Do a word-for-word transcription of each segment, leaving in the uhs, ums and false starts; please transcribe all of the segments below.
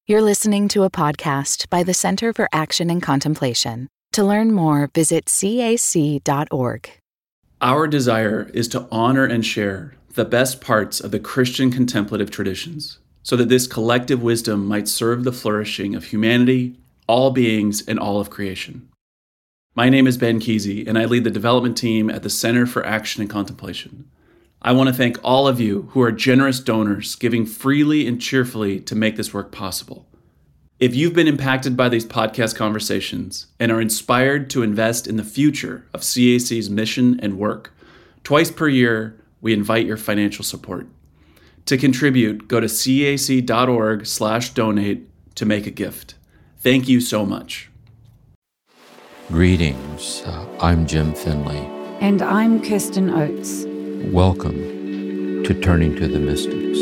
You're listening to a podcast by the Center for Action and Contemplation. To learn more, visit C A C dot org. Our desire is to honor and share the best parts of the Christian contemplative traditions, so that this collective wisdom might serve the flourishing of humanity, all beings, and all of creation. My name is Ben Kesey, and I lead the development team at the Center for Action and Contemplation. I want to thank all of you who are generous donors, giving freely and cheerfully to make this work possible. If you've been impacted by these podcast conversations and are inspired to invest in the future of C A C's mission and work, twice per year, we invite your financial support. To contribute, go to cac.org slash donate to make a gift. Thank you so much. Greetings. Uh, I'm Jim Finley. And I'm Kirsten Oates. Welcome to Turning to the Mystics.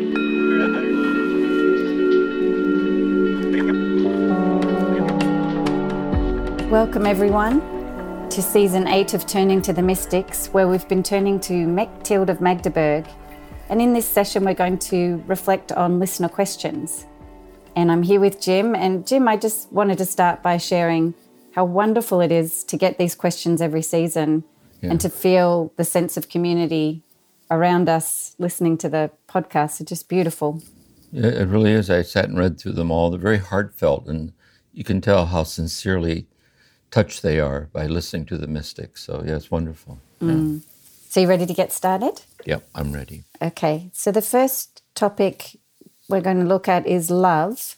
Welcome, everyone, to Season eight of Turning to the Mystics, where we've been turning to Mechthild of Magdeburg. And in this session, we're going to reflect on listener questions. And I'm here with Jim. And Jim, I just wanted to start by sharing how wonderful it is to get these questions every season. Yeah. And to feel the sense of community around us listening to the podcast. It's just beautiful. Yeah, it really is. I sat and read through them all. They're very heartfelt, and you can tell how sincerely touched they are by listening to the mystics. So, yeah, it's wonderful. Mm. Yeah. So you ready to get started? Yep, I'm ready. Okay. So the first topic we're going to look at is love.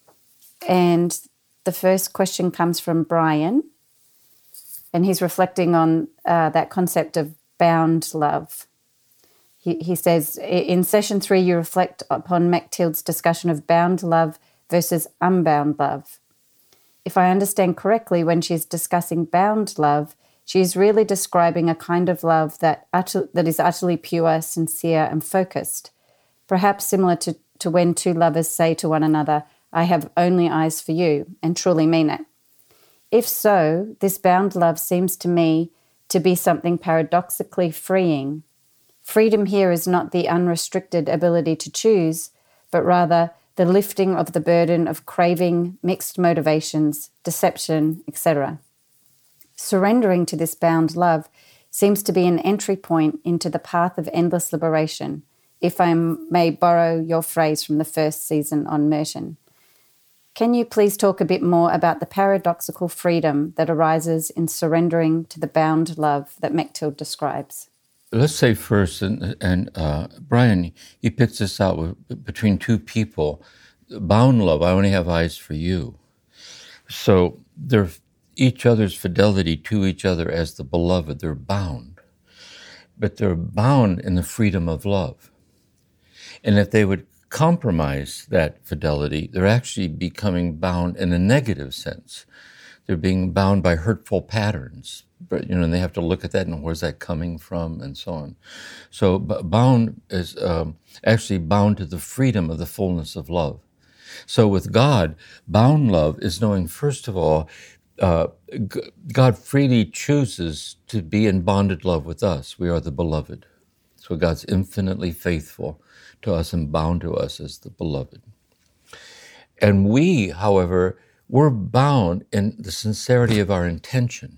And the first question comes from Brian. And he's reflecting on uh, that concept of bound love. He, he says, in session three, you reflect upon Mechthild's discussion of bound love versus unbound love. If I understand correctly, when she's discussing bound love, she's really describing a kind of love that utter, that is utterly pure, sincere, and focused, perhaps similar to, to when two lovers say to one another, "I have only eyes for you," and truly mean it. If so, this bound love seems to me to be something paradoxically freeing. Freedom here is not the unrestricted ability to choose, but rather the lifting of the burden of craving, mixed motivations, deception, et cetera. Surrendering to this bound love seems to be an entry point into the path of endless liberation, if I may borrow your phrase from the first season on Merton. Can you please talk a bit more about the paradoxical freedom that arises in surrendering to the bound love that Mechthild describes? Let's say first, and, and uh, Brian, he picks this out with, between two people. Bound love, I only have eyes for you. So they're each other's fidelity to each other as the beloved. They're bound. But they're bound in the freedom of love. And if they would compromise that fidelity, they're actually becoming bound in a negative sense. They're being bound by hurtful patterns, but you know, and they have to look at that and where's that coming from, and so on. So b- bound is um, actually bound to the freedom of the fullness of love. So with God, bound love is knowing, first of all, uh, G- God freely chooses to be in bonded love with us. We are the beloved. So God's infinitely faithful to us and bound to us as the beloved. And we, however, we're bound in the sincerity of our intention.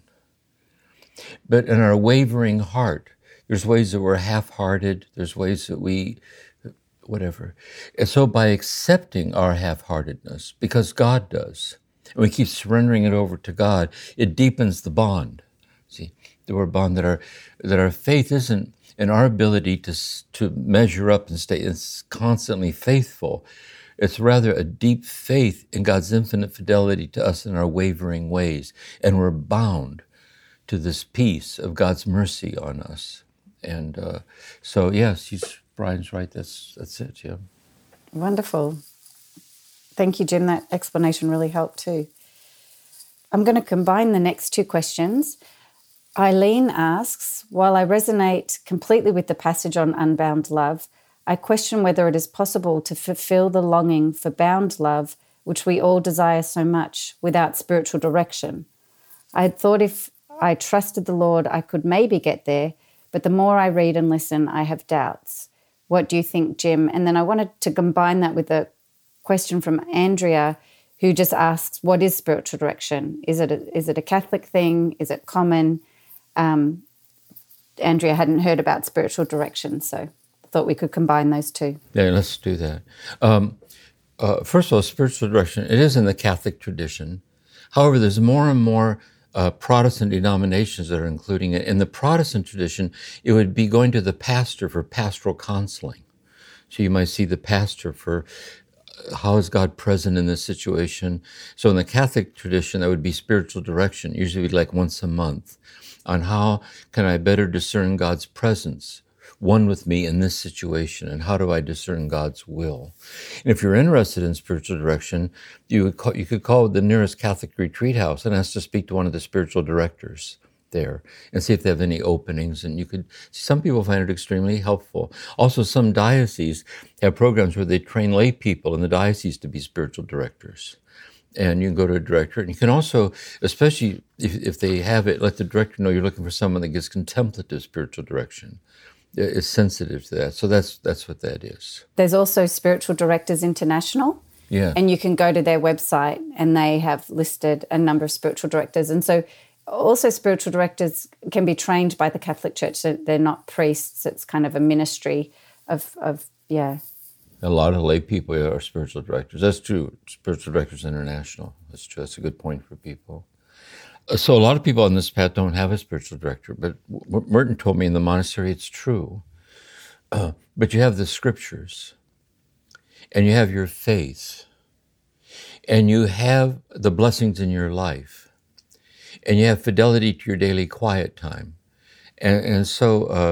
But in our wavering heart, there's ways that we're half-hearted, there's ways that we, whatever. And so by accepting our half-heartedness, because God does, and we keep surrendering it over to God, it deepens the bond. See, the word bond, that our, that our faith isn't in our ability to, to measure up and stay it's constantly faithful. It's rather a deep faith in God's infinite fidelity to us in our wavering ways. And we're bound to this peace of God's mercy on us. And uh, so, yes, he's, Brian's right. That's, that's it, yeah. Wonderful. Thank you, Jim. That explanation really helped too. I'm going to combine the next two questions. Eileen asks, while I resonate completely with the passage on unbound love, I question whether it is possible to fulfill the longing for bound love, which we all desire so much, without spiritual direction. I had thought if I trusted the Lord, I could maybe get there, but the more I read and listen, I have doubts. What do you think, Jim? And then I wanted to combine that with a question from Andrea, who just asks, what is spiritual direction? Is it a, is it a Catholic thing? Is it common? Um, Andrea hadn't heard about spiritual direction, so I thought we could combine those two. Yeah, let's do that. Um, uh, first of all, spiritual direction, it is in the Catholic tradition. However, there's more and more uh, Protestant denominations that are including it. In the Protestant tradition, it would be going to the pastor for pastoral counseling. So you might see the pastor for how is God present in this situation. So in the Catholic tradition, that would be spiritual direction, usually like once a month, on how can I better discern God's presence, one with me in this situation, and how do I discern God's will? And if you're interested in spiritual direction, you would call, you could call the nearest Catholic retreat house and ask to speak to one of the spiritual directors there and see if they have any openings. And you could, some people find it extremely helpful. Also, some dioceses have programs where they train lay people in the diocese to be spiritual directors. And you can go to a director, and you can also, especially if, if they have it, let the director know you're looking for someone that gives contemplative spiritual direction. Is sensitive to that. So that's that's what that is. There's also Spiritual Directors International. Yeah. And you can go to their website, and they have listed a number of spiritual directors. And so also spiritual directors can be trained by the Catholic Church. So they're not priests. It's kind of a ministry of, of yeah. A lot of lay people are spiritual directors. That's true. Spiritual Directors International. That's true. That's a good point for people. So a lot of people on this path don't have a spiritual director, but what Merton told me in the monastery, it's true. Uh, but you have the scriptures, and you have your faith, and you have the blessings in your life, and you have fidelity to your daily quiet time. And, and so uh,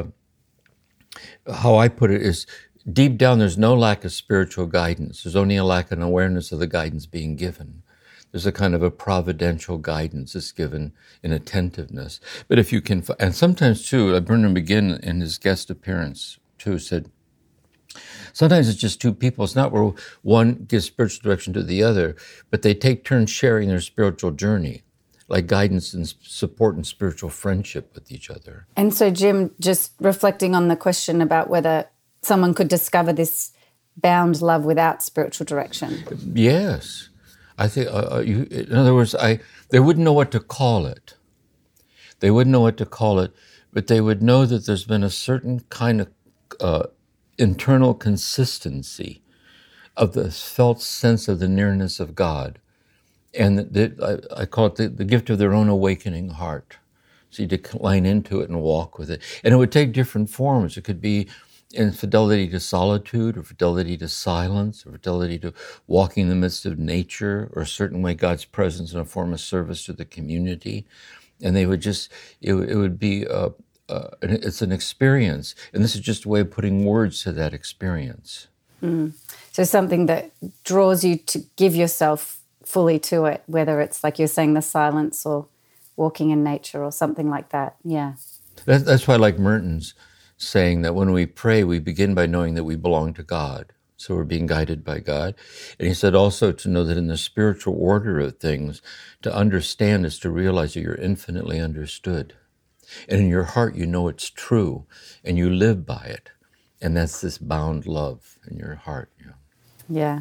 how I put it is, deep down, there's no lack of spiritual guidance. There's only a lack of awareness of the guidance being given. There's a kind of a providential guidance that's given in attentiveness. But if you can, and sometimes too, Bernard McGinn in his guest appearance too said, sometimes it's just two people. It's not where one gives spiritual direction to the other, but they take turns sharing their spiritual journey, like guidance and support and spiritual friendship with each other. And so, Jim, just reflecting on the question about whether someone could discover this bound love without spiritual direction. Yes. I think, uh, you, in other words, I they wouldn't know what to call it. They wouldn't know what to call it, but they would know that there's been a certain kind of uh, internal consistency of the felt sense of the nearness of God. And that, that I, I call it the, the gift of their own awakening heart. So you decline into it and walk with it. And it would take different forms. It could be in fidelity to solitude, or fidelity to silence, or fidelity to walking in the midst of nature, or a certain way God's presence in a form of service to the community. And they would just, it, it would be, uh, uh, it's an experience. And this is just a way of putting words to that experience. Mm. So something that draws you to give yourself fully to it, whether it's like you're saying the silence or walking in nature or something like that. Yeah. That, that's why I like Merton's saying that when we pray, we begin by knowing that we belong to God. So we're being guided by God. And he said also to know that in the spiritual order of things, to understand is to realize that you're infinitely understood. And in your heart, you know it's true, and you live by it. And that's this bound love in your heart. Yeah. Yeah.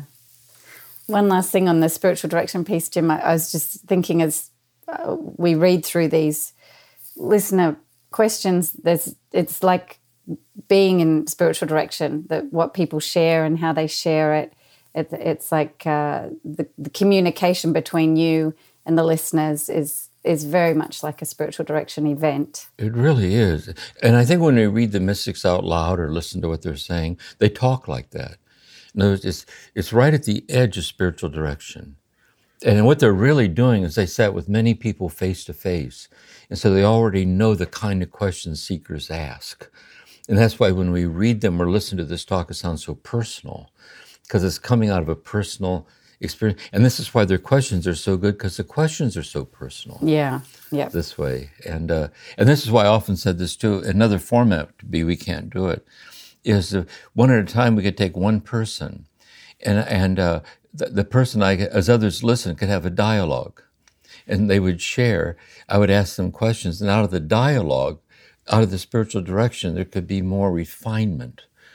One last thing on the spiritual direction piece, Jim, I, I was just thinking as uh, we read through these listener questions, there's it's like being in spiritual direction, that what people share and how they share it. it it's like uh, the, the communication between you and the listeners is is very much like a spiritual direction event. It really is. And I think when we read the mystics out loud or listen to what they're saying, they talk like that. In other words, it's, it's right at the edge of spiritual direction. And what they're really doing is they sat with many people face to face. And so they already know the kind of questions seekers ask. And that's why when we read them or listen to this talk, it sounds so personal, because it's coming out of a personal experience. And this is why their questions are so good, because the questions are so personal. Yeah, yeah. This way. And uh, and this is why I often said this too, another format to be, we can't do it, is uh, one at a time we could take one person, and and uh, the, the person, I, as others listen, could have a dialogue. And they would share. I would ask them questions, and out of the dialogue, out of the spiritual direction, there could be more refinement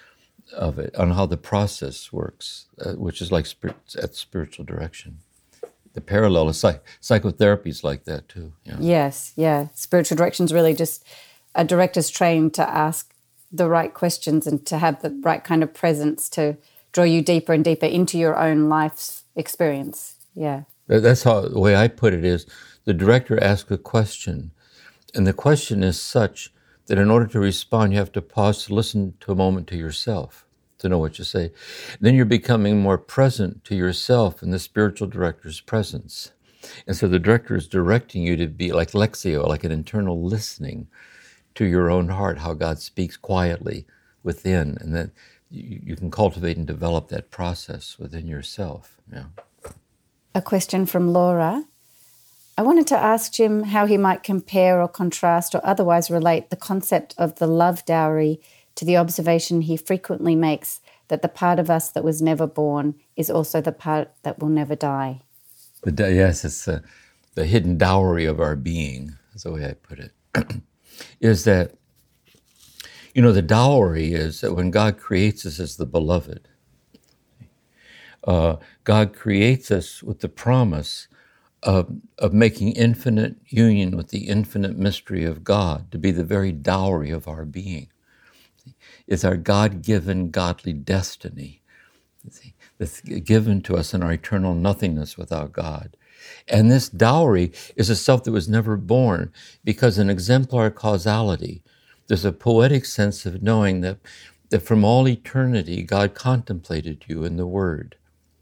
of it, on how the process works, uh, which is like spirit, at spiritual direction. The parallel is psych- psychotherapy is like that too. Yeah. Yes, yeah. Spiritual direction is really just a director's trained to ask the right questions and to have the right kind of presence to draw you deeper and deeper into your own life's experience. Yeah. That's how, the way I put it is, the director asks a question, and the question is such that in order to respond, you have to pause to listen to a moment to yourself, to know what you say. And then you're becoming more present to yourself in the spiritual director's presence. And so the director is directing you to be like Lectio, like an internal listening to your own heart, how God speaks quietly within, and that you, you can cultivate and develop that process within yourself. Yeah. A question from Laura. I wanted to ask Jim how he might compare or contrast or otherwise relate the concept of the love dowry to the observation he frequently makes that the part of us that was never born is also the part that will never die. The, yes, it's uh, the hidden dowry of our being, is the way I put it, is that, you know, the dowry is that when God creates us as the beloved, uh, God creates us with the promise Of, of making infinite union with the infinite mystery of God to be the very dowry of our being. It's our God-given godly destiny that's given to us in our eternal nothingness without God. And this dowry is a self that was never born because in exemplar causality, there's a poetic sense of knowing that, that from all eternity, God contemplated you in the Word.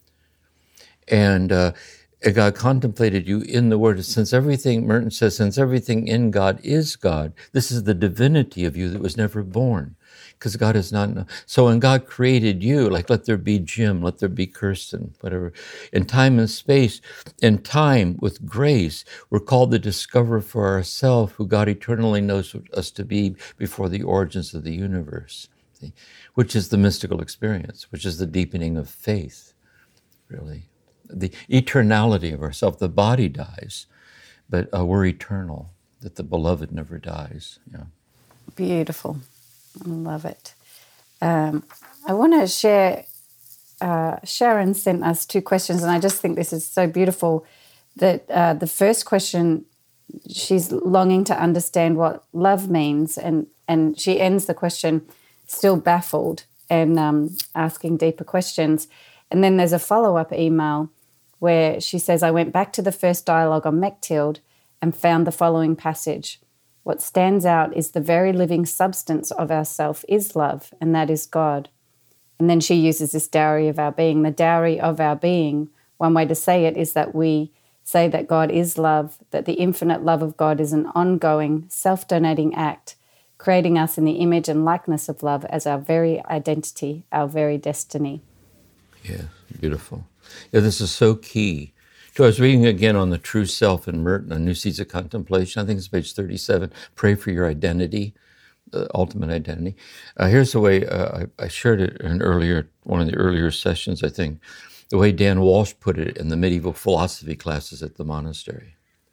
And uh, God contemplated you in the Word. Since everything, Merton says, since everything in God is God, this is the divinity of you that was never born, because God is not. So when God created you, like let there be Jim, let there be Kirsten, whatever, in time and space, in time with grace, we're called to discover for ourselves who God eternally knows us to be before the origins of the universe, see? Which is the mystical experience, which is the deepening of faith, really. The eternality of ourself. The body dies, but uh, we're eternal, that the beloved never dies. Yeah. Beautiful. I love it. Um, I want to share, uh, Sharon sent us two questions, and I just think this is so beautiful that uh, the first question, she's longing to understand what love means, and, and she ends the question still baffled and um, asking deeper questions. And then there's a follow-up email where she says, I went back to the first dialogue on Mechthild and found the following passage. What stands out is the very living substance of ourself is love, and that is God. And then she uses this dowry of our being. The dowry of our being, one way to say it is that we say that God is love, that the infinite love of God is an ongoing, self-donating act, creating us in the image and likeness of love as our very identity, our very destiny. Yeah, beautiful. Yeah, this is so key. So I was reading again on the true self in Merton, on New Seeds of Contemplation. I think it's page thirty-seven. Pray for your identity, the ultimate identity. Uh, here's the way uh, I, I shared it in earlier, one of the earlier sessions, I think, the way Dan Walsh put it in the medieval philosophy classes at the monastery.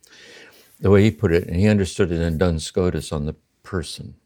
The way he put it, and he understood it in Duns Scotus on the person,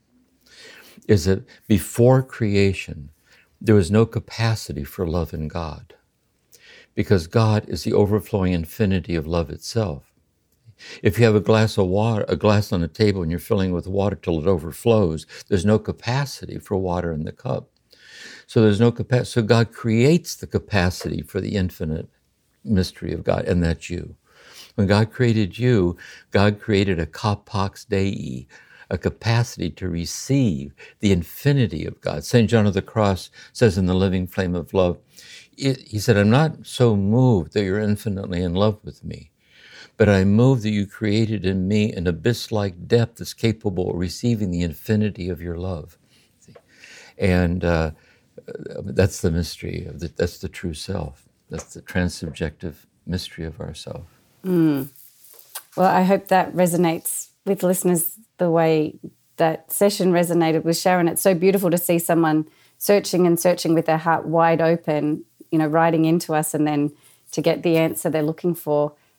is that before creation, there was no capacity for love in God, because God is the overflowing infinity of love itself. If you have a glass of water, a glass on a table, and you're filling it with water till it overflows, there's no capacity for water in the cup. So there's no capacity. So God creates the capacity for the infinite mystery of God, and that's you. When God created you, God created a capax Dei, a capacity to receive the infinity of God. Saint John of the Cross says in The Living Flame of Love, it, he said, I'm not so moved that you're infinitely in love with me, but I'm moved that you created in me an abyss-like depth that's capable of receiving the infinity of your love. See? And uh, that's the mystery, of the, that's the true self. That's the transsubjective mystery of ourself. Mm. Well, I hope that resonates with listeners the way that session resonated with Sharon. It's so beautiful to see someone searching and searching with their heart wide open, you know, writing into us, and then to get the answer they're looking for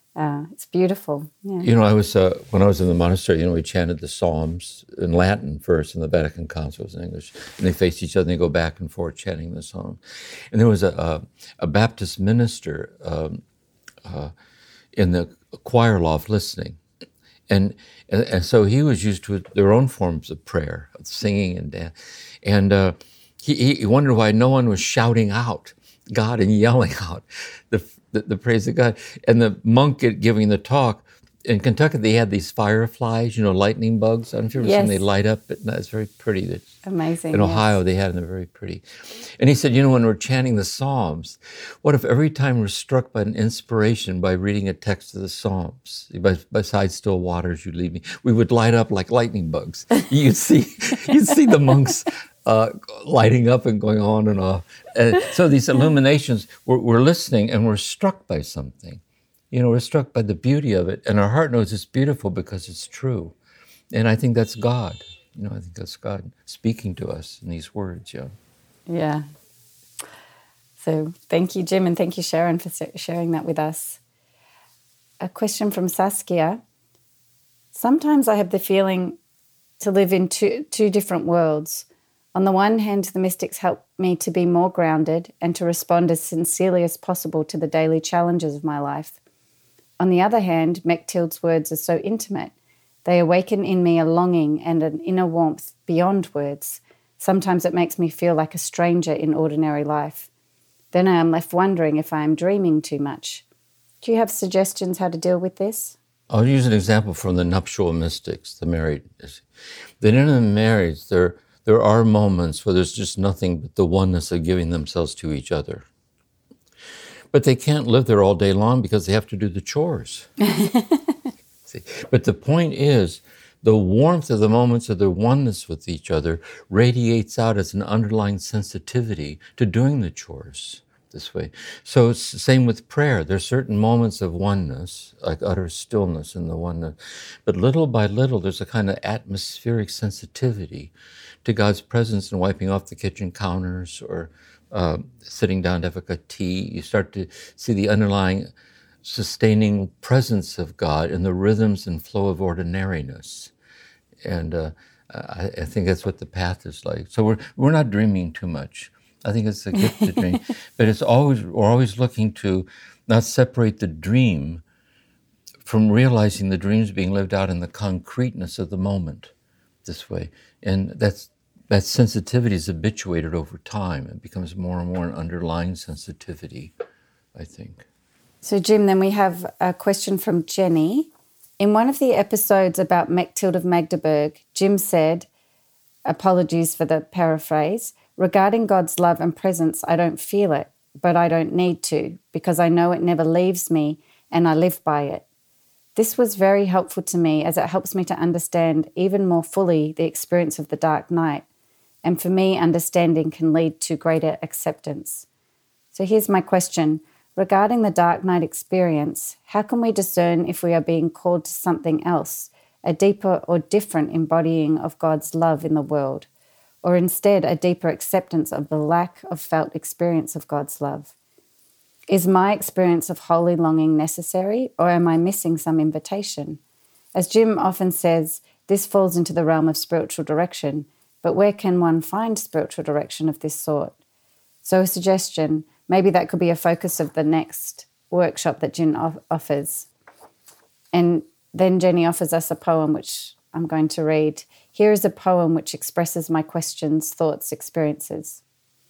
Uh, it's beautiful. Yeah. You know, I was uh, when I was in the monastery. You know, we chanted the Psalms in Latin first, and the Vatican Council was in English, and they face each other. and They go back and forth chanting the Psalms. And there was a a, a Baptist minister um, uh, in the choir loft listening, and, and and so he was used to their own forms of prayer, of singing and dance, and uh, he he wondered why no one was shouting out God and yelling out the The, the praise of God. And the monk giving the talk, in Kentucky, they had these fireflies, you know, lightning bugs. I don't know if you've ever Yes. seen them, they light up at night. It's very pretty. It's, Amazing. in Ohio, yes. they had them, they're very pretty. And he said, you know, when we're chanting the Psalms, what if every time we're struck by an inspiration by reading a text of the Psalms, beside still waters you lead me, we would light up like lightning bugs. You'd see, you'd see the monks Uh, lighting up and going on and off. Uh, so these illuminations, we're, we're listening and we're struck by something. You know, we're struck by the beauty of it. And our heart knows it's beautiful because it's true. And I think that's God. You know, I think that's God speaking to us in these words, yeah. Yeah. So thank you, Jim, and thank you, Sharon, for sharing that with us. A question from Saskia. Sometimes I have the feeling to live in two, two different worlds. On the one hand, the mystics help me to be more grounded and to respond as sincerely as possible to the daily challenges of my life. On the other hand, Mechtilde's words are so intimate. They awaken in me a longing and an inner warmth beyond words. Sometimes it makes me feel like a stranger in ordinary life. Then I am left wondering if I am dreaming too much. Do you have suggestions how to deal with this? I'll use an example from the nuptial mystics, the married. That in the marriage, they're There are moments where there's just nothing but the oneness of giving themselves to each other. But they can't live there all day long because they have to do the chores. See? But the point is, the warmth of the moments of their oneness with each other radiates out as an underlying sensitivity to doing the chores this way. So it's the same with prayer. There's certain moments of oneness, like utter stillness in the oneness. But little by little, there's a kind of atmospheric sensitivity to God's presence and wiping off the kitchen counters or uh, sitting down to have a cup of tea. You start to see the underlying sustaining presence of God in the rhythms and flow of ordinariness. And uh, I, I think that's what the path is like. So we're we're not dreaming too much. I think it's a gift to dream. But it's always we're always looking to not separate the dream from realizing the dreams being lived out in the concreteness of the moment this way. And that's that sensitivity is habituated over time. It becomes more and more an underlying sensitivity, I think. So, Jim, then we have a question from Jenny. In one of the episodes about Mechtilde of Magdeburg, Jim said, apologies for the paraphrase, regarding God's love and presence, I don't feel it, but I don't need to, because I know it never leaves me and I live by it. This was very helpful to me as it helps me to understand even more fully the experience of the dark night. And for me, understanding can lead to greater acceptance. So here's my question. Regarding the dark night experience, how can we discern if we are being called to something else, a deeper or different embodying of God's love in the world, or instead a deeper acceptance of the lack of felt experience of God's love? Is my experience of holy longing necessary, or am I missing some invitation? As Jim often says, this falls into the realm of spiritual direction, but where can one find spiritual direction of this sort? So a suggestion, maybe that could be a focus of the next workshop that Jen off- offers. And then Jenny offers us a poem which I'm going to read. Here is a poem which expresses my questions, thoughts, experiences.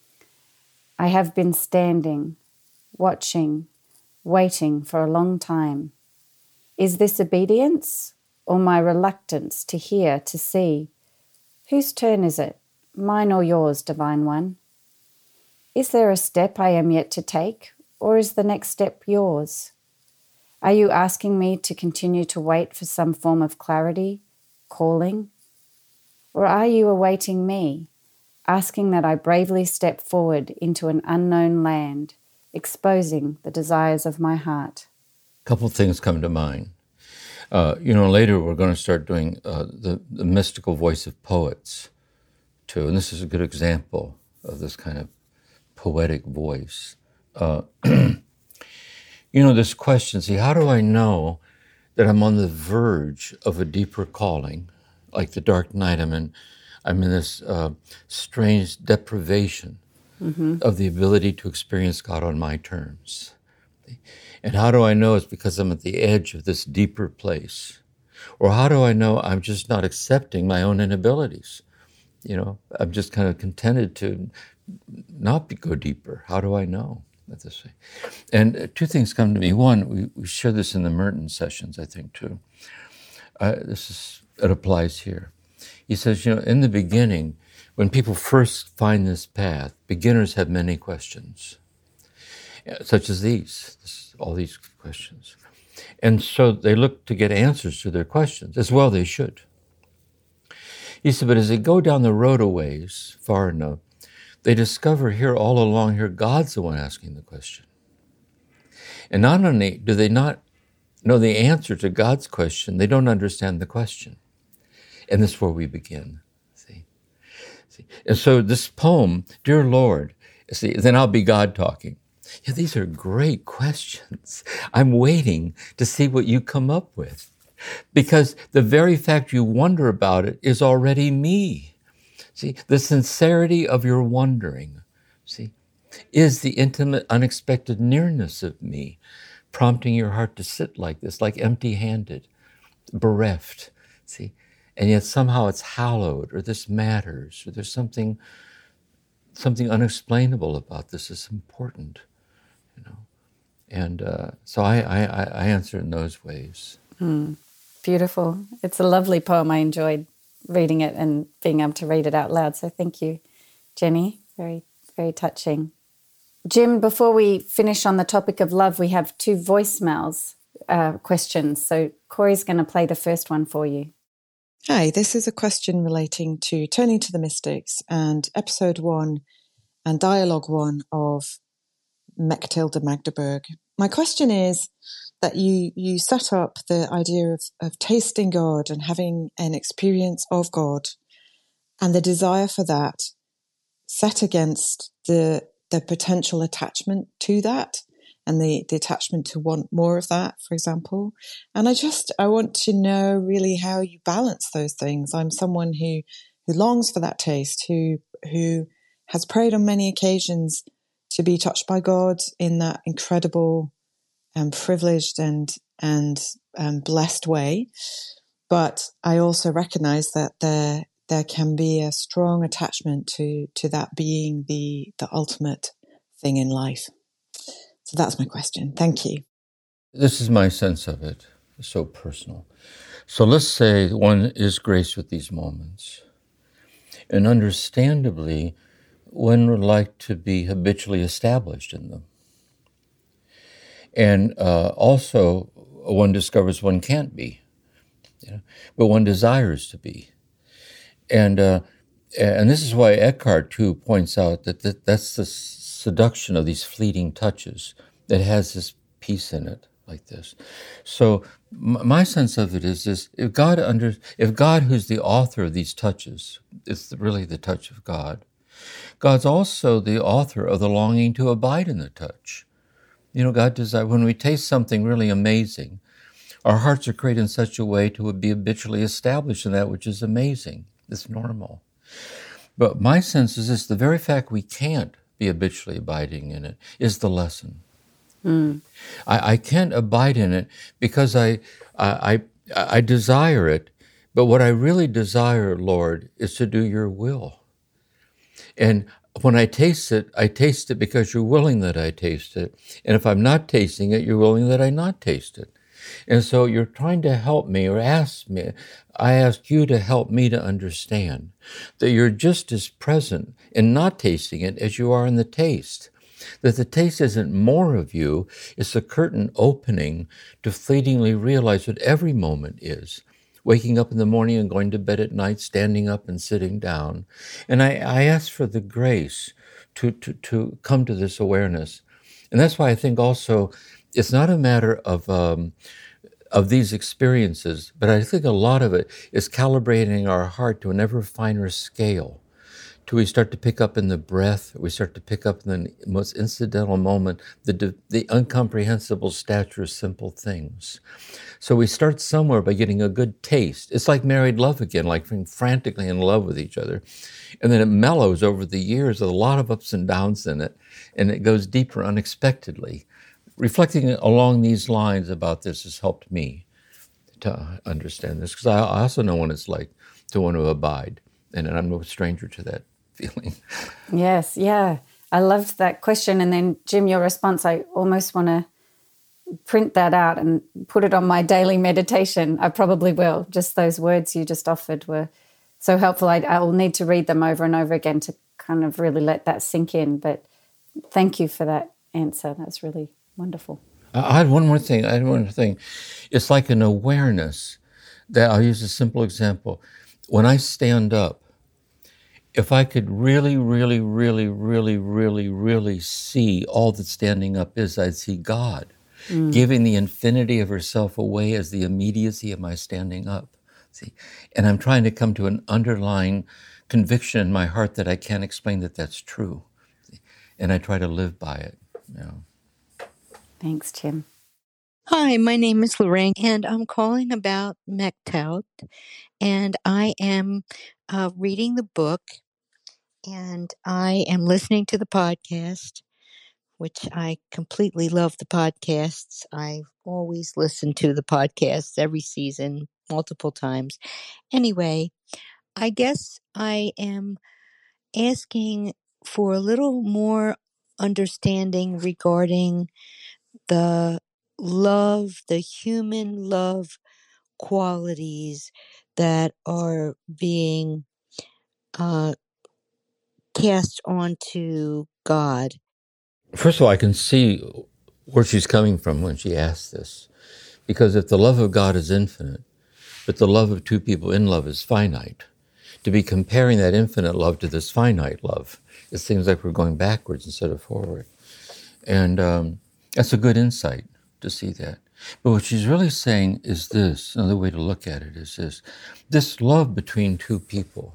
I have been standing, watching, waiting for a long time. Is this obedience or my reluctance to hear, to see? Whose turn is it, mine or yours, Divine One? Is there a step I am yet to take, or is the next step yours? Are you asking me to continue to wait for some form of clarity, calling? Or are you awaiting me, asking that I bravely step forward into an unknown land, exposing the desires of my heart? A couple of things come to mind. Uh, you know, later we're going to start doing uh, the, the mystical voice of poets, too. And this is a good example of this kind of poetic voice. Uh, You know, this question, see, how do I know that I'm on the verge of a deeper calling? Like the dark night, I'm in, I'm in this uh, strange deprivation mm-hmm. of the ability to experience God on my terms. And how do I know it's because I'm at the edge of this deeper place? Or how do I know I'm just not accepting my own inabilities? You know, I'm just kind of contented to not be, go deeper. How do I know that this way? And two things come to me. One, we, we share this in the Merton sessions, I think, too. Uh, this is, it applies here. He says, you know, in the beginning, when people first find this path, beginners have many questions, such as these, this, all these questions. And so they look to get answers to their questions, as well they should. He said, but as they go down the road a ways, far enough, they discover here all along here, God's the one asking the question. And not only do they not know the answer to God's question, they don't understand the question. And this is where we begin, see? see? And so this poem, Dear Lord, see, then I'll be God talking. Yeah, these are great questions. I'm waiting to see what you come up with. Because the very fact you wonder about it is already me. See, the sincerity of your wondering, see, is the intimate, unexpected nearness of me, prompting your heart to sit like this, like empty-handed, bereft, see? And yet somehow it's hallowed, or this matters, or there's something, something unexplainable about this. It's important, you know. And uh, so I, I, I answer in those ways. Mm, beautiful. It's a lovely poem. I enjoyed reading it and being able to read it out loud. So thank you, Jenny. Very, very touching. Jim, before we finish on the topic of love, we have two voicemails uh, questions. So Corey's going to play the first one for you. Hi, this is a question relating to Turning to the Mystics and episode one and dialogue one of Mechtilde Magdeburg. My question is that you, you set up the idea of, of tasting God and having an experience of God, and the desire for that set against the the potential attachment to that and the, the attachment to want more of that, for example. And I just, I want to know really how you balance those things. I'm someone who, who longs for that taste, who, who has prayed on many occasions to be touched by God in that incredible and privileged and, and um, blessed way. But I also recognize that there, there can be a strong attachment to, to that being the, the ultimate thing in life. So that's my question. Thank you. This is my sense of it. It's so personal. So let's say one is graced with these moments. And understandably, one would like to be habitually established in them. And uh, also, one discovers one can't be, you know, but one desires to be. And uh, and this is why Eckhart, too, points out that, that that's the seduction of these fleeting touches that has this peace in it, like this. So m- my sense of it is this: if God under, if God, who's the author of these touches, is really the touch of God, God's also the author of the longing to abide in the touch. You know, God desires, when we taste something really amazing, our hearts are created in such a way to be habitually established in that which is amazing. It's normal. But my sense is this: the very fact we can't be habitually abiding in it is the lesson. Mm. I, I can't abide in it because I, I, I, I desire it, but what I really desire, Lord, is to do your will. And when I taste it, I taste it because you're willing that I taste it. And if I'm not tasting it, you're willing that I not taste it. And so you're trying to help me, or ask me, I ask you to help me to understand that you're just as present in not tasting it as you are in the taste. That the taste isn't more of you, it's the curtain opening to fleetingly realize what every moment is. Waking up in the morning and going to bed at night, standing up and sitting down. And I, I ask for the grace to, to, to come to this awareness. And that's why I think also it's not a matter of um, of these experiences, but I think a lot of it is calibrating our heart to an ever finer scale, till we start to pick up in the breath, we start to pick up in the most incidental moment, the, the incomprehensible stature of simple things. So we start somewhere by getting a good taste. It's like married love again, like being frantically in love with each other. And then it mellows over the years with a lot of ups and downs in it, and it goes deeper unexpectedly. Reflecting along these lines about this has helped me to understand this, because I also know what it's like to want to abide, and I'm no stranger to that feeling. Yes, yeah. I loved that question. And then, Jim, your response, I almost want to print that out and put it on my daily meditation. I probably will. Just those words you just offered were so helpful. I, I will need to read them over and over again to kind of really let that sink in. But thank you for that answer. That's really wonderful. I had one more thing. I had one more thing. It's like an awareness that I'll use a simple example. When I stand up, if I could really, really, really, really, really, really see all that standing up is, I'd see God, mm. giving the infinity of herself away as the immediacy of my standing up. See, and I'm trying to come to an underlying conviction in my heart that I can't explain that that's true. See? And I try to live by it. You know. Thanks, Tim. Hi, my name is Lorraine, and I'm calling about Mechtel. And I am uh, reading the book, and I am listening to the podcast, which I completely love the podcasts. I always listen to the podcasts every season, multiple times. Anyway, I guess I am asking for a little more understanding regarding the love, the human love qualities that are being uh, cast onto God. First of all, I can see where she's coming from when she asks this. Because if the love of God is infinite, but the love of two people in love is finite, to be comparing that infinite love to this finite love, it seems like we're going backwards instead of forward. And um, that's a good insight to see that. But what she's really saying is this, another way to look at it is this, this love between two people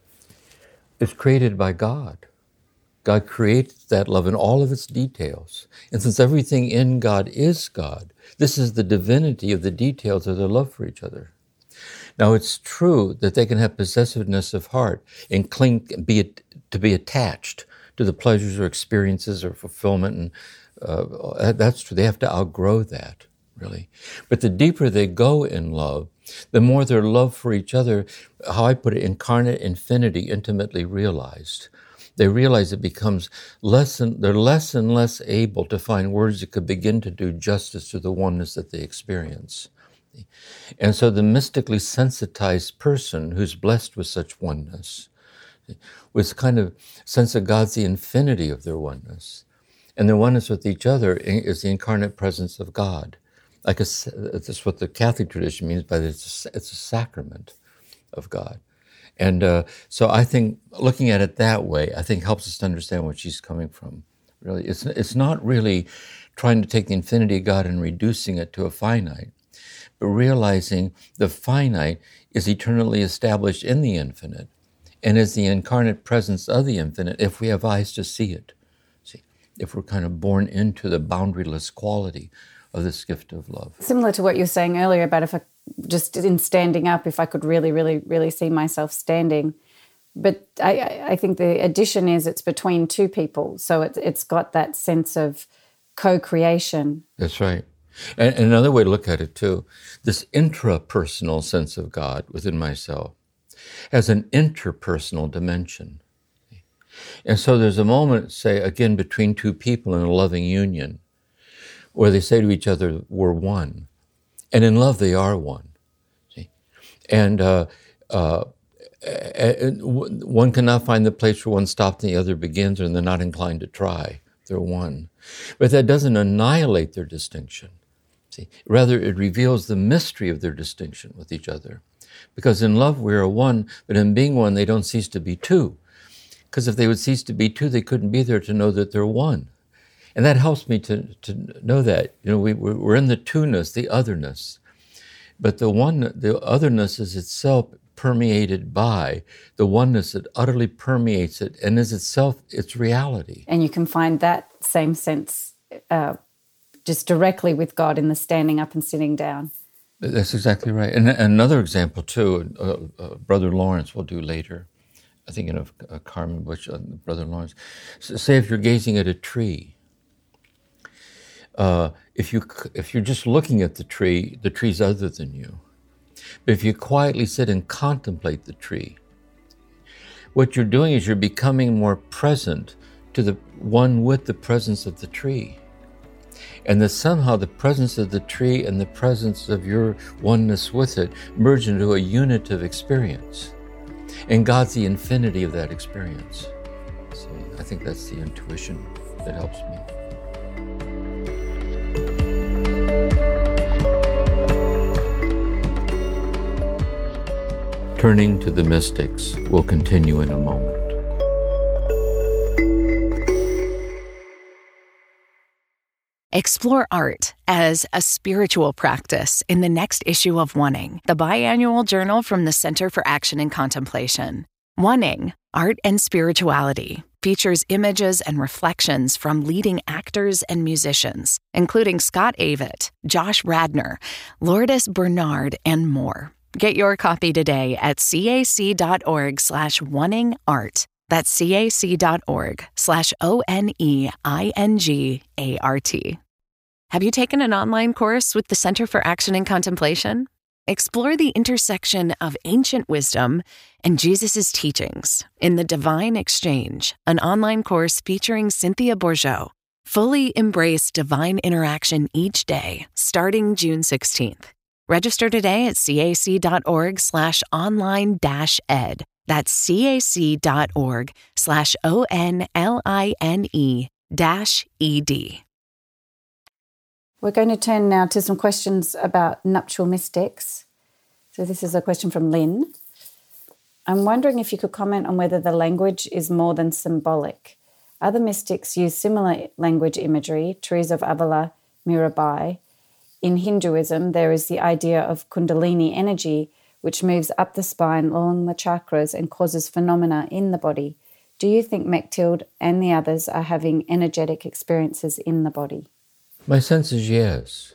is created by God. God creates that love in all of its details. And since everything in God is God, this is the divinity of the details of their love for each other. Now, it's true that they can have possessiveness of heart and cling, be to be attached to the pleasures or experiences or fulfillment, and uh, that's true. They have to outgrow that, really. But the deeper they go in love, the more their love for each other, how I put it, incarnate infinity, intimately realized. They realize it becomes less and they're less and less able to find words that could begin to do justice to the oneness that they experience. And so the mystically sensitized person who's blessed with such oneness, with kind of sense of God's the infinity of their oneness, and their oneness with each other is the incarnate presence of God. Like a, that's what the Catholic tradition means by this. It's a sacrament of God. And uh, so I think looking at it that way, I think helps us to understand where she's coming from. Really, it's it's not really trying to take the infinity of God and reducing it to a finite, but realizing the finite is eternally established in the infinite and is the incarnate presence of the infinite if we have eyes to see it. See, if we're kind of born into the boundaryless quality of this gift of love. Similar to what you were saying earlier about if I just in standing up, if I could really, really, really see myself standing. But I, I think the addition is it's between two people. So it, it's got that sense of co-creation. That's right. And, and another way to look at it too, this intrapersonal sense of God within myself has an interpersonal dimension. And so there's a moment, say, again, between two people in a loving union, where they say to each other, we're one. And in love, they are one. See? And uh, uh, one cannot find the place where one stops and the other begins, and they're not inclined to try. They're one. But that doesn't annihilate their distinction. See? Rather, it reveals the mystery of their distinction with each other. Because in love, we are one, but in being one, they don't cease to be two. Because if they would cease to be two, they couldn't be there to know that they're one. And that helps me to, to know that, you know, we, we're in the two-ness, the otherness. But the one, the otherness is itself permeated by, the oneness that utterly permeates it and is itself its reality. And you can find that same sense uh, just directly with God in the standing up and sitting down. That's exactly right. And another example, too, uh, uh, Brother Lawrence will do later. I think of uh, Carmen Bush, uh, Brother Lawrence. So say if you're gazing at a tree, uh, if you if you're just looking at the tree, the tree's other than you. But if you quietly sit and contemplate the tree, what you're doing is you're becoming more present to the one with the presence of the tree. And that somehow the presence of the tree and the presence of your oneness with it merge into a unitive experience. And God's the infinity of that experience. So I think that's the intuition that helps me. Turning to the mystics will continue in a moment. Explore art as a spiritual practice in the next issue of Oneing, the biannual journal from the Center for Action and Contemplation. Oneing, Art and Spirituality, features images and reflections from leading actors and musicians, including Scott Avett, Josh Radnor, Lourdes Bernard, and more. Get your copy today at cac.org slash oneing art. That's cac.org slash O-N-E-I-N-G-A-R-T. Have you taken an online course with the Center for Action and Contemplation? Explore the intersection of ancient wisdom and Jesus' teachings in The Divine Exchange, an online course featuring Cynthia Bourgeau. Fully embrace divine interaction each day, starting June sixteenth. Register today at cac.org slash online dash ed. That's cac.org slash O-N-L-I-N-E dash E-D. We're going to turn now to some questions about nuptial mystics. So this is a question from Lynn. I'm wondering if you could comment on whether the language is more than symbolic. Other mystics use similar language imagery, Teresa of Avila, Mirabai. In Hinduism, there is the idea of Kundalini energy, which moves up the spine along the chakras and causes phenomena in the body. Do you think Mechthild and the others are having energetic experiences in the body? My sense is yes.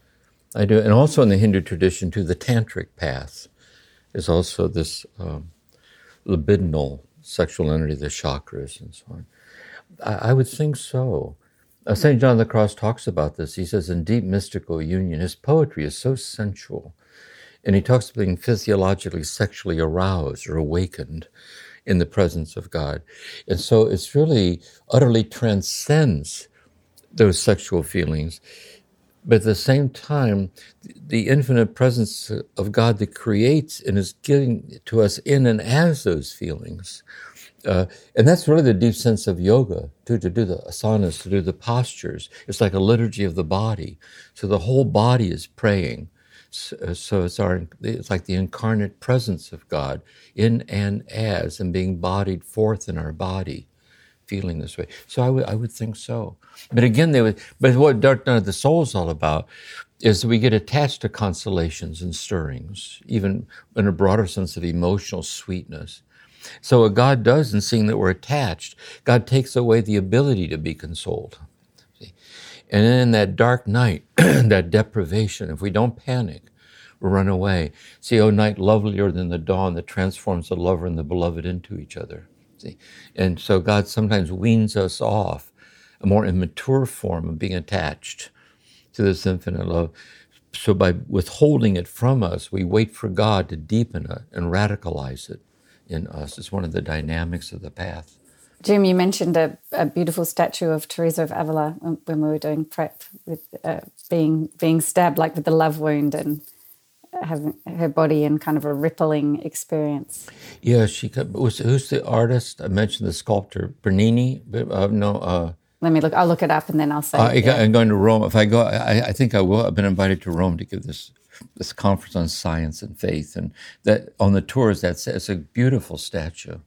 I do. And also in the Hindu tradition, too, the tantric path is also this um, libidinal sexual energy, the chakras and so on. I, I would think so. Uh, Saint John of the Cross talks about this. He says, in deep mystical union, his poetry is so sensual. And he talks about being physiologically, sexually aroused or awakened in the presence of God. And so it's really utterly transcends those sexual feelings. But at the same time, the infinite presence of God that creates and is giving to us in and as those feelings. Uh, and that's really the deep sense of yoga, too, to do the asanas, to do the postures. It's like a liturgy of the body. So the whole body is praying. So, so it's, our, it's like the incarnate presence of God in and as and being bodied forth in our body, feeling this way. So I would, I would think so. But again, they would, but what Dark Night of the Soul is all about is that we get attached to constellations and stirrings, even in a broader sense of emotional sweetness. So what God does in seeing that we're attached, God takes away the ability to be consoled. See? And then in that dark night, that deprivation, if we don't panic, we run away. See, O night lovelier than the dawn that transforms the lover and the beloved into each other. See? And so God sometimes weans us off a more immature form of being attached to this infinite love. So by withholding it from us, we wait for God to deepen it and radicalize it in us. It's one of the dynamics of the path. Jim, you mentioned a, a beautiful statue of Teresa of Avila when we were doing prep, with uh, being being stabbed like with the love wound and having her body in kind of a rippling experience. Yeah, she was. Who's the artist? I mentioned the sculptor Bernini. Uh, no. Uh, Let me look. I'll look it up and then I'll say. Uh, it, yeah. I'm going to Rome. If I go, I, I think I will. I've been invited to Rome to give this this conference on science and faith, and that on the tours. That's it's a beautiful statue,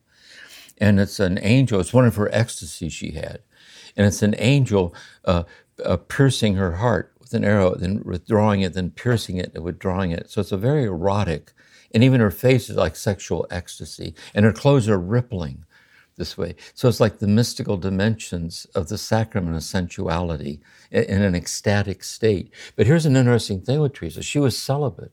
and it's an angel. It's one of her ecstasies she had, and it's an angel uh, uh, piercing her heart with an arrow, then withdrawing it, then piercing it, and withdrawing it. So it's a very erotic And even her face is like sexual ecstasy. And her clothes are rippling this way. So it's like the mystical dimensions of the sacrament of sensuality in an ecstatic state. But here's an interesting thing with Teresa. She was celibate.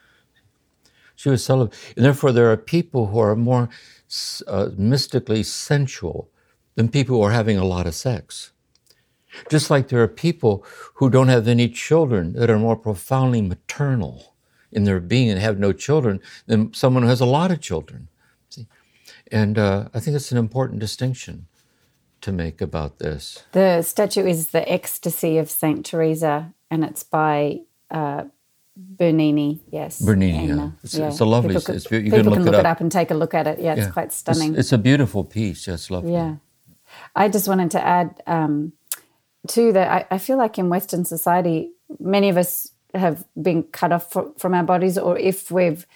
She was celibate. And therefore, there are people who are more uh, mystically sensual than people who are having a lot of sex. Just like there are people who don't have any children that are more profoundly maternal in their being and have no children than someone who has a lot of children. See? And uh, I think it's an important distinction to make about this. The statue is The Ecstasy of Saint Teresa, and it's by uh, Bernini, yes. Bernini, and, yeah. uh, It's, yeah. it's a lovely... People, could, it's, you people can look, can it, look up. it up and take a look at it. Yeah, it's yeah. quite stunning. It's, it's a beautiful piece. Yeah, it's lovely. Yeah. I just wanted to add, um, too, that I, I feel like in Western society, many of us have been cut off for, from our bodies, or if we've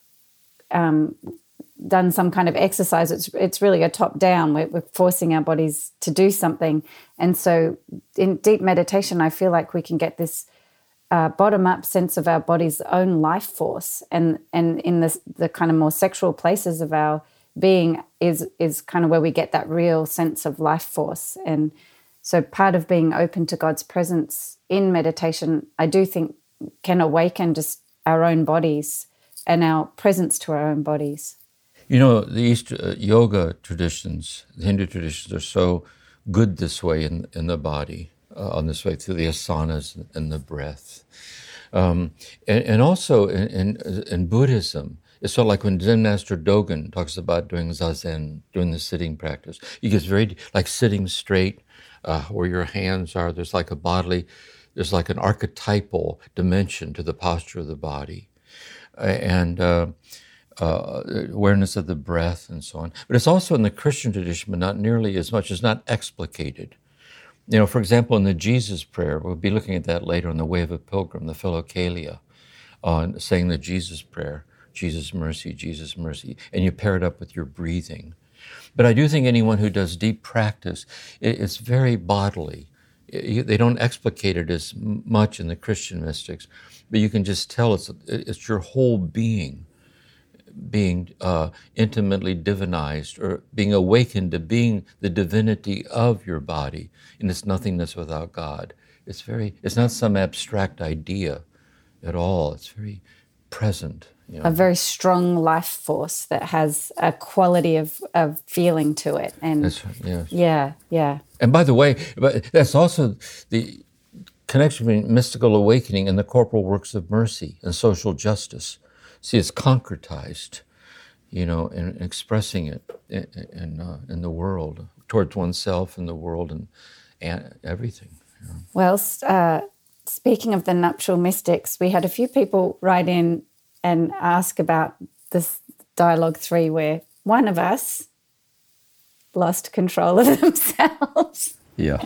um, done some kind of exercise, it's it's really a top-down. We're, we're forcing our bodies to do something. And so in deep meditation, I feel like we can get this uh, bottom-up sense of our body's own life force. And, and in the, the kind of more sexual places of our being is is kind of where we get that real sense of life force. And so part of being open to God's presence in meditation, I do think, can awaken just our own bodies and our presence to our own bodies. You know, the East uh, yoga traditions, the Hindu traditions, are so good this way in, in the body, uh, on this way through the asanas and the breath. Um, and, and also in, in, in Buddhism, it's sort of like when Zen Master Dogen talks about doing zazen, doing the sitting practice. He gets very, like sitting straight, uh, where your hands are, there's like a bodily, there's like an archetypal dimension to the posture of the body. Uh, and uh, uh, awareness of the breath and so on. But it's also in the Christian tradition, but not nearly as much. It's not explicated. You know, for example, in the Jesus prayer, we'll be looking at that later on the Way of a Pilgrim, the Philokalia, on saying the Jesus prayer, Jesus mercy, Jesus mercy, and you pair it up with your breathing. But I do think anyone who does deep practice, it, it's very bodily. It, they don't explicate it as much in the Christian mystics, but you can just tell it's it's your whole being being uh, intimately divinized, or being awakened to being the divinity of your body, and it's nothingness without God. It's very, it's not some abstract idea at all. It's very present. You know. A very strong life force that has a quality of, of feeling to it. And that's right, yes. Yeah, yeah. And by the way, but that's also the connection between mystical awakening and the corporal works of mercy and social justice. See, it's concretized, you know, in expressing it in in, uh, in the world, towards oneself and the world and, and everything. You know. Well, uh, speaking of the nuptial mystics, we had a few people write in and ask about this dialogue three, where one of us lost control of themselves. Yeah.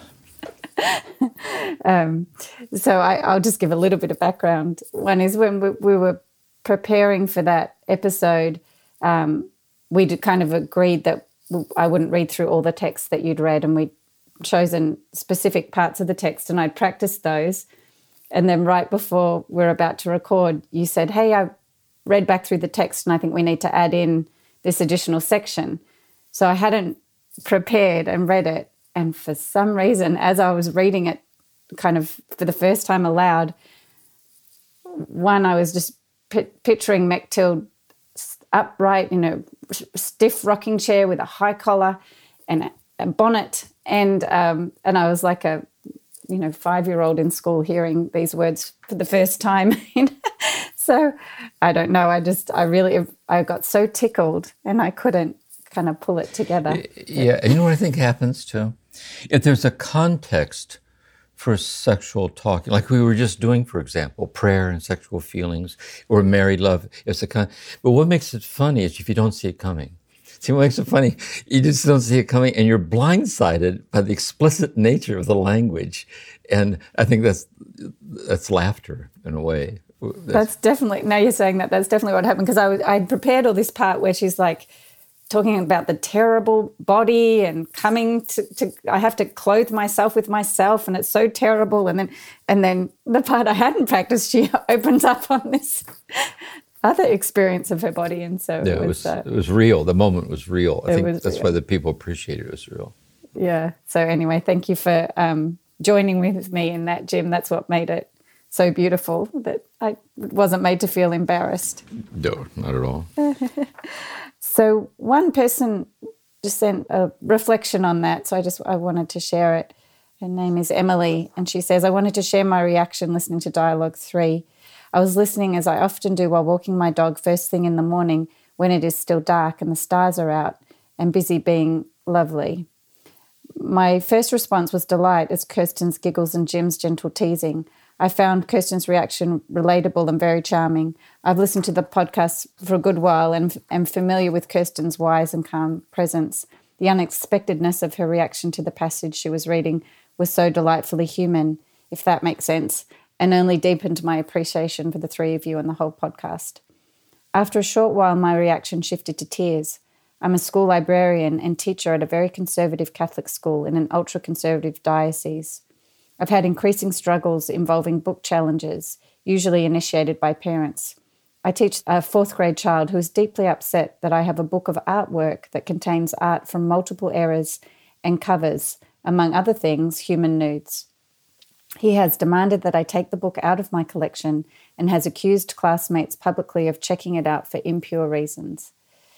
um, so I, I'll just give a little bit of background. One is when we, we were preparing for that episode, um, we kind of agreed that I wouldn't read through all the texts that you'd read, and we'd chosen specific parts of the text, and I'd practiced those. And then right before we're about to record, you said, hey, I read back through the text and I think we need to add in this additional section. So I hadn't prepared and read it. And for some reason, as I was reading it kind of for the first time aloud, one, I was just p- picturing Mechtild upright in a stiff rocking chair with a high collar and a, a bonnet. And um, and I was like a, you know, five-year-old in school hearing these words for the first time. So I don't know. I just, I really, I got so tickled and I couldn't kind of pull it together. Yeah, you know what I think happens too? If there's a context for sexual talking, like we were just doing, for example, prayer and sexual feelings, or married love, it's a con- but what makes it funny is if you don't see it coming. See, what makes it funny, you just don't see it coming, and you're blindsided by the explicit nature of the language. And I think that's that's laughter in a way. That's, that's definitely, now you're saying that, that's definitely what happened, because I was, I'd prepared all this part where she's like talking about the terrible body and coming to, to, I have to clothe myself with myself and it's so terrible. And then, and then the part I hadn't practiced, she opens up on this other experience of her body. And so Yeah, it was, it was, uh, it was real. The moment was real. I it think was that's real. why the people appreciated it was real. Yeah. So anyway, thank you for um, joining with me in that, Jim. That's what made it so beautiful, that I wasn't made to feel embarrassed. No, not at all. So one person just sent a reflection on that, so I just I wanted to share it. Her name is Emily, and she says, I wanted to share my reaction listening to Dialogue three. I was listening, as I often do, while walking my dog first thing in the morning when it is still dark and the stars are out and busy being lovely. My first response was delight as Kirsten's giggles and Jim's gentle teasing. I found Kirsten's reaction relatable and very charming. I've listened to the podcast for a good while and am familiar with Kirsten's wise and calm presence. The unexpectedness of her reaction to the passage she was reading was so delightfully human, if that makes sense, and only deepened my appreciation for the three of you and the whole podcast. After a short while, my reaction shifted to tears. I'm a school librarian and teacher at a very conservative Catholic school in an ultra-conservative diocese. I've had increasing struggles involving book challenges, usually initiated by parents. I teach a fourth grade child who is deeply upset that I have a book of artwork that contains art from multiple eras and covers, among other things, human nudes. He has demanded that I take the book out of my collection and has accused classmates publicly of checking it out for impure reasons.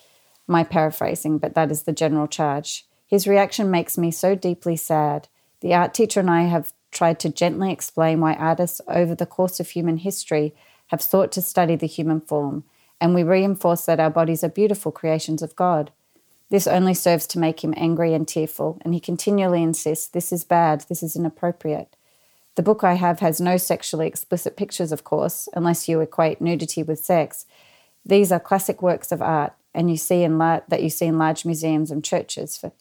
My paraphrasing, but that is the general charge. His reaction makes me so deeply sad. The art teacher and I have tried to gently explain why artists over the course of human history have sought to study the human form, and we reinforce that our bodies are beautiful creations of God. This only serves to make him angry and tearful, and he continually insists, this is bad, this is inappropriate. The book I have has no sexually explicit pictures, of course, unless you equate nudity with sex. These are classic works of art, and you see in la- that you see in large museums and churches. For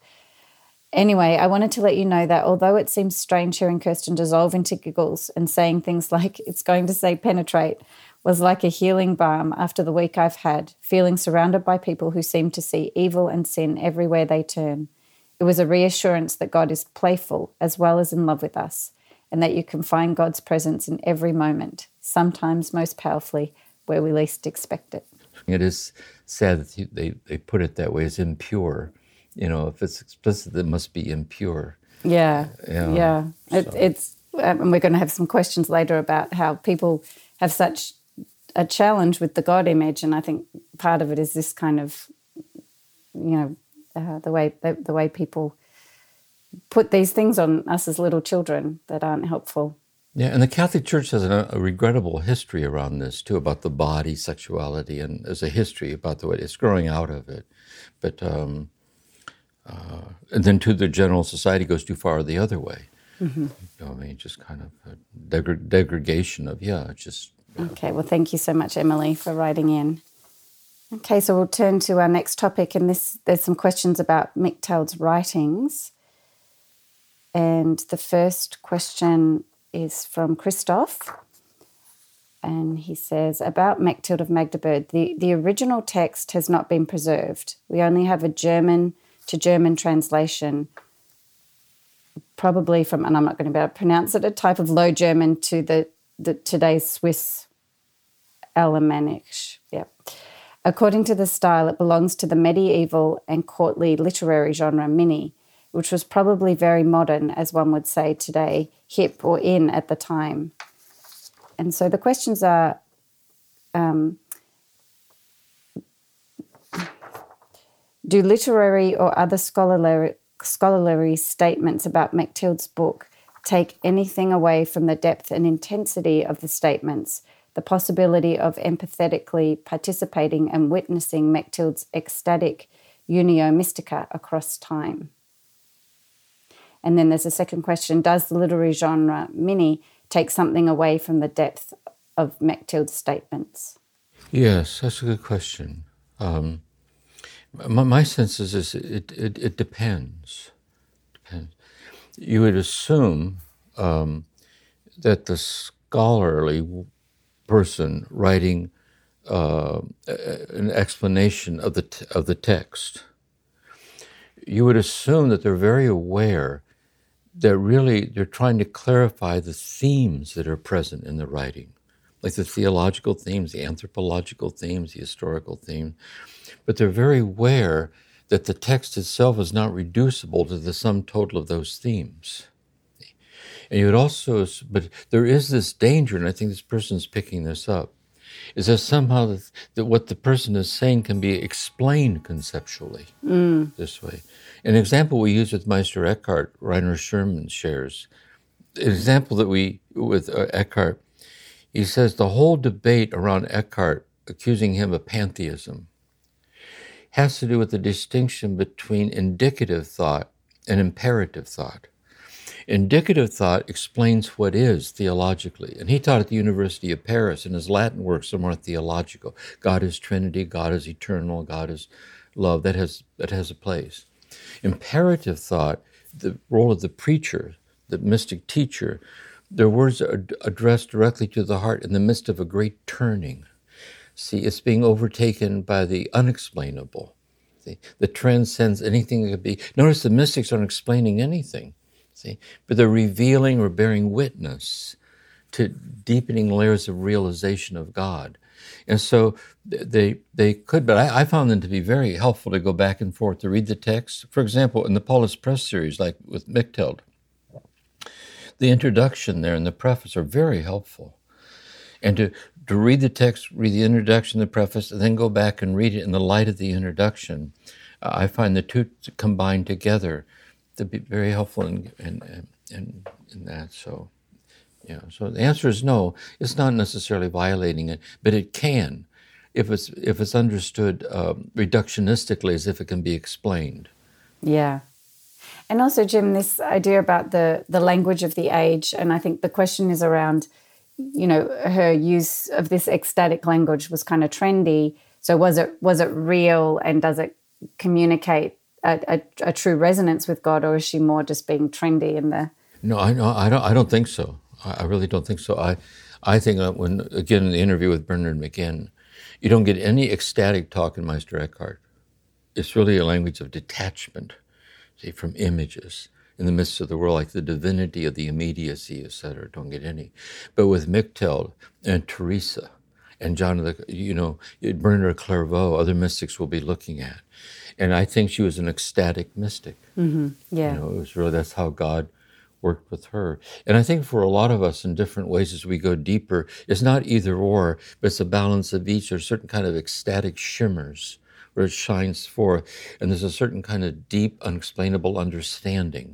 Anyway, I wanted to let you know that although it seems strange hearing Kirsten dissolve into giggles and saying things like, it's going to say penetrate, was like a healing balm after the week I've had, feeling surrounded by people who seem to see evil and sin everywhere they turn. It was a reassurance that God is playful as well as in love with us, and that you can find God's presence in every moment, sometimes most powerfully where we least expect it. It is sad that they, they put it that way, as impure. You know, if it's explicit, it must be impure. Yeah, yeah. yeah. It, So- it's, um, and we're going to have some questions later about how people have such a challenge with the God image, and I think part of it is this kind of, you know, uh, the way the, the way people put these things on us as little children that aren't helpful. Yeah, and the Catholic Church has a, a regrettable history around this, too, about the body, sexuality, and there's a history about the way it's growing out of it. But, um, uh, and then to the general society goes too far the other way. Mm-hmm. You know, I mean, just kind of a degra- degradation of, yeah, just... Yeah. Okay, well, thank you so much, Emily, for writing in. Okay, so we'll turn to our next topic, and this there's some questions about Mechtaild's writings. And the first question is from Christoph, and he says, about Mechtild of Magdeburg, the, the original text has not been preserved. We only have a German to German translation, probably from, and I'm not going to be able to pronounce it, a type of Low German to the, the today's Swiss Alemannic. Yeah. According to the style, it belongs to the medieval and courtly literary genre mini, which was probably very modern, as one would say today, hip or in at the time. And so the questions are, um, do literary or other scholarly, scholarly statements about Mechtild's book take anything away from the depth and intensity of the statements, the possibility of empathetically participating and witnessing Mechtild's ecstatic unio mystica across time? And then there's a second question, does the literary genre mini take something away from the depth of Mechtild's statements? Yes, that's a good question. Um, my, my sense is, is it, it, it depends. depends. You would assume um, that the scholarly person writing uh, an explanation of the t- of the text, you would assume that they're very aware that really they're trying to clarify the themes that are present in the writing. like the theological themes, the anthropological themes, the historical theme, but they're very aware that the text itself is not reducible to the sum total of those themes. And you would also, but there is this danger, and I think this person's picking this up, is that somehow that, that what the person is saying can be explained conceptually mm. this way. An example we use with Meister Eckhart, Rainer Sherman shares, an example that we, with uh, Eckhart, he says the whole debate around Eckhart accusing him of pantheism has to do with the distinction between indicative thought and imperative thought. Indicative thought explains what is theologically, and he taught at the University of Paris, and his Latin works are more theological. God is Trinity, God is eternal, God is love. That has, that has a place. Imperative thought, the role of the preacher, the mystic teacher, their words are addressed directly to the heart in the midst of a great turning. See, it's being overtaken by the unexplainable, see, that transcends anything that could be. Notice the mystics aren't explaining anything, see, but they're revealing or bearing witness to deepening layers of realization of God. And so they they could, but I, I found them to be very helpful to go back and forth to read the text. For example, in the Paulus Press series, like with Mechthild, the introduction there and the preface are very helpful. And to, to read the text, read the introduction, the preface, and then go back and read it in the light of the introduction, uh, I find the two combined together to be very helpful in, in, in, in that. So, yeah. So the answer is no. It's not necessarily violating it, but it can, if it's if it's understood um, reductionistically, as if it can be explained. Yeah. And also, Jim, this idea about the, the language of the age, and I think the question is around, you know, her use of this ecstatic language was kind of trendy. So was it was it real, and does it communicate a, a, a true resonance with God, or is she more just being trendy in the? No, I no, I don't. I don't think so. I, I really don't think so. I, I think that when again in the interview with Bernard McGinn, you don't get any ecstatic talk in Meister Eckhart. It's really a language of detachment, see, from images in the midst of the world, like the divinity of the immediacy, et cetera. Don't get any. But with Mechthild and Teresa and John of the, you know, Bernard Clairvaux, other mystics will be looking at. And I think she was an ecstatic mystic. Mm-hmm. Yeah. You know, it was really, that's how God worked with her. And I think for a lot of us in different ways as we go deeper, it's not either or, but it's a balance of each. There's certain kind of ecstatic shimmers where it shines forth. And there's a certain kind of deep, unexplainable understanding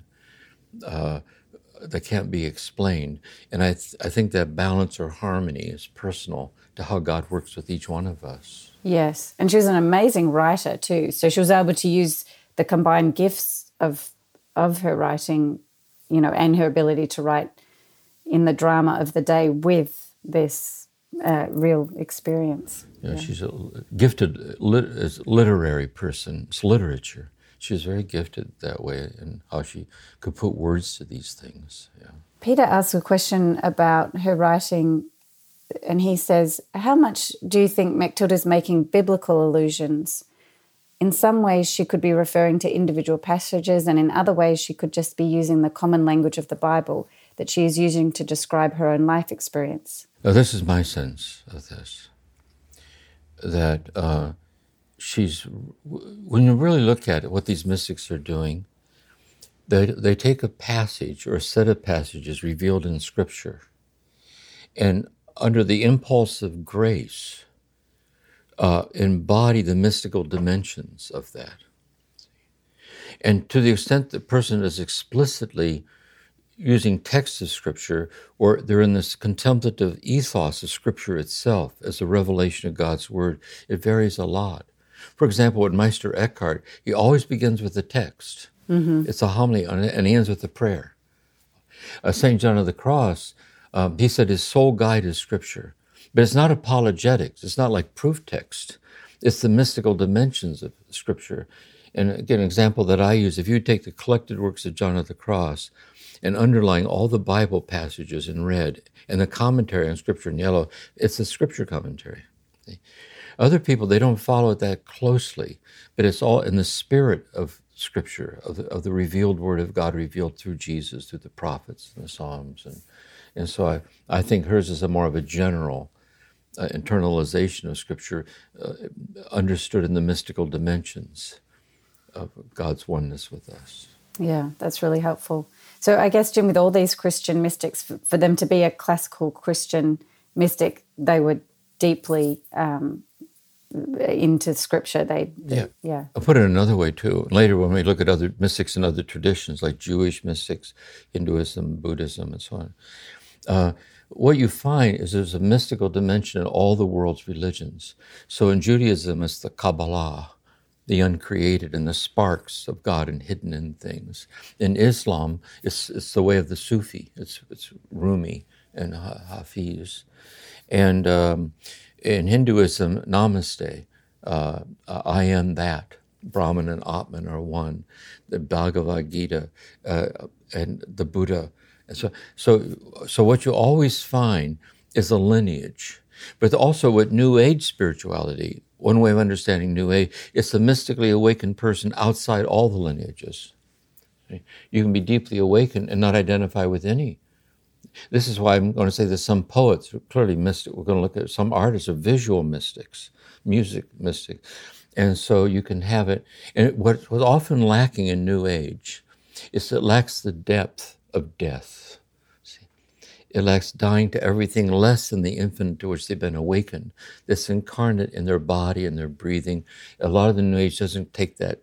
Uh, that can't be explained. And I th- I think that balance or harmony is personal to how God works with each one of us. Yes. And she was an amazing writer too. So she was able to use the combined gifts of of her writing, you know, and her ability to write in the drama of the day with this uh, real experience. Yeah, yeah, she's a gifted lit- literary person. It's literature. She was very gifted that way in how she could put words to these things. Yeah. Peter asks a question about her writing, and he says, how much do you think Mechthild is making biblical allusions? In some ways, she could be referring to individual passages, and in other ways, she could just be using the common language of the Bible that she is using to describe her own life experience. Now, this is my sense of this, that uh, she's, when you really look at it, what these mystics are doing, they they take a passage or a set of passages revealed in Scripture, and under the impulse of grace, uh, embody the mystical dimensions of that. And to the extent the person is explicitly using texts of Scripture, or they're in this contemplative ethos of Scripture itself as a revelation of God's Word, it varies a lot. For example, with Meister Eckhart, he always begins with the text. Mm-hmm. It's a homily, and he ends with a prayer. Uh, Saint John of the Cross, um, he said his sole guide is Scripture. But it's not apologetics. It's not like proof text. It's the mystical dimensions of Scripture. And again, an example that I use, if you take the collected works of John of the Cross and underlying all the Bible passages in red and the commentary on Scripture in yellow, it's a Scripture commentary. See? Other people, they don't follow it that closely, but it's all in the spirit of Scripture, of the, of the revealed Word of God revealed through Jesus, through the prophets and the Psalms. And, and so I, I think hers is a more of a general uh, internalization of Scripture uh, understood in the mystical dimensions of God's oneness with us. Yeah, that's really helpful. So I guess, Jim, with all these Christian mystics, for, for them to be a classical Christian mystic, they were deeply um, into Scripture. They, they Yeah. yeah. I'll put it another way, too. Later, when we look at other mystics and other traditions, like Jewish mystics, Hinduism, Buddhism, and so on, uh, what you find is there's a mystical dimension in all the world's religions. So in Judaism, it's the Kabbalah, the uncreated and the sparks of God and hidden in things. In Islam, it's, it's the way of the Sufi. It's, it's Rumi and Hafiz. And um, in Hinduism, Namaste, uh, I am that. Brahman and Atman are one. The Bhagavad Gita uh, and the Buddha. And so, so, so what you always find is a lineage. But also with New Age spirituality, one way of understanding New Age, it's the mystically awakened person outside all the lineages. You can be deeply awakened and not identify with any. This is why I'm going to say that some poets are clearly mystic. We're going to look at some artists are visual mystics, music mystics. And so you can have it. And what was often lacking in New Age is it lacks the depth of death. See? It lacks dying to everything less than the infinite to which they've been awakened, that's incarnate in their body and their breathing. A lot of the New Age doesn't take that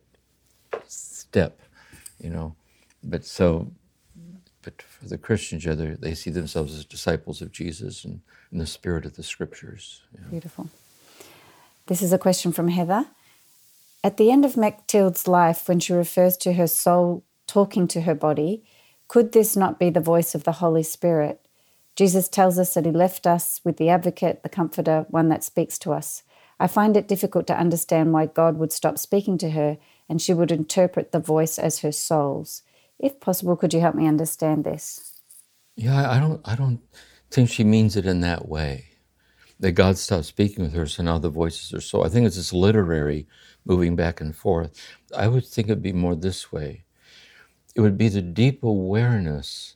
step, you know. But so... But for the Christians, yeah, they see themselves as disciples of Jesus and in the spirit of the Scriptures. You know. Beautiful. This is a question from Heather. At the end of Mechtild's life, when she refers to her soul talking to her body, could this not be the voice of the Holy Spirit? Jesus tells us that he left us with the advocate, the comforter, one that speaks to us. I find it difficult to understand why God would stop speaking to her and she would interpret the voice as her soul's. If possible, could you help me understand this? Yeah, I don't I don't think she means it in that way, that God stopped speaking with her, so now the voice is her soul. I think it's this literary moving back and forth. I would think it'd be more this way. It would be the deep awareness